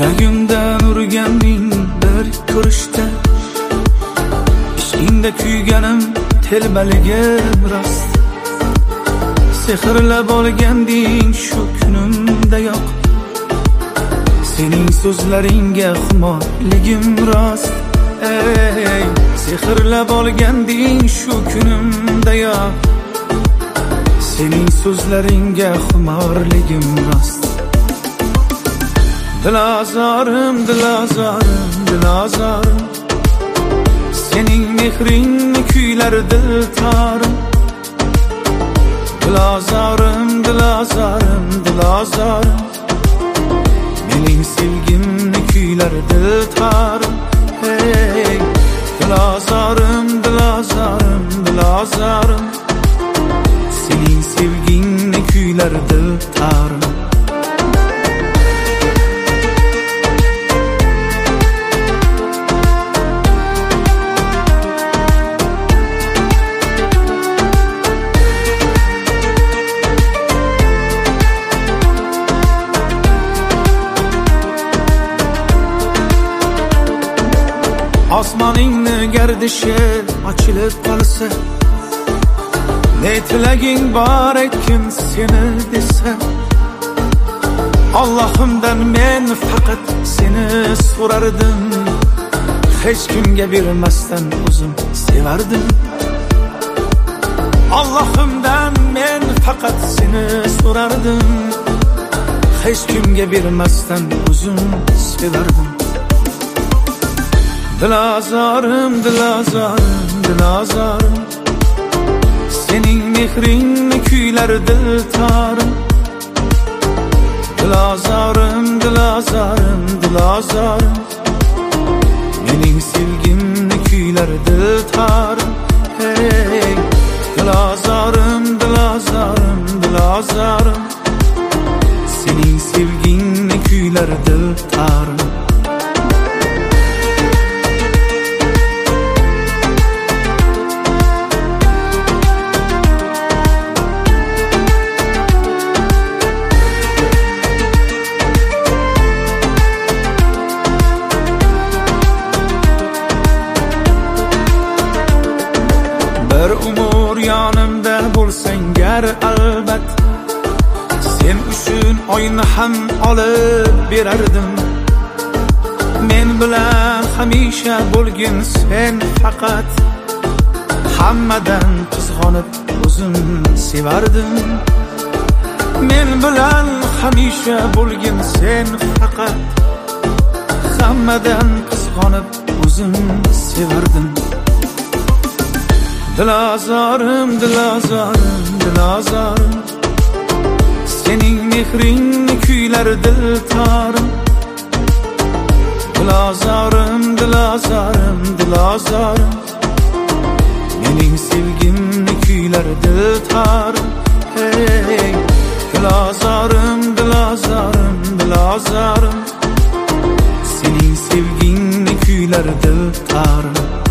Yuragimdan urganding bir ko'rishda, ishqingda kuyganim telbaligim rost. Sehrlab olganding shu kunimdayoq, sening so'zlaringga xumorligim rost. Ey, sehrlab olganding shu kunimdayoq, sening so'zlaringga xumorligim rost. Dilozorim, dilozorim, dilozorim, sening mehringni kuylar diltorim. Dilozorim, dilozorim, dilozorim, mening sevgimni kuylar diltorim. Hey, dilozorim, dilozorim, dilozorim, sening sevgingni kuylar diltorim. Osmoningni gardishi ochilib qolsa, ne tilaging bor ekan seni desa, Allohimdan men faqat seni so'rardim. Hech kimga bermasdan o'zim sevardim. Allohimdan men faqat seni so'rardim. Hech kimga bermasdan o'zim sevardim. Dilozorim, dilozorim, dilozorim, sening mehringni kuylar diltorim. Dilozorim, dilozorim, dilozorim, mening sevgimni kuylar diltorim. Hey, dilozorim, dilozorim, dilozorim, sening sevgingni kuylar diltorim. Bir umr yonimda bo'lsang gar albat, sen uchun oyni ham olib berardim. Men bilan hamisha bo'lgin sen faqat, hammadan qizg'onib o'zim sevardim. Men bilan hamisha bo'lgin sen faqat, hammadan qizg'onib o'zim sevardim. Dilozorim, dilozorim, dilozorim, sening mehringni kuylar diltorim. Dilozorim, dilozorim, dilozorim, mening sevgimni kuylar diltorim. Hey, dilozorim, dilozorim, dilozorim, sening sevgingni kuylar diltorim.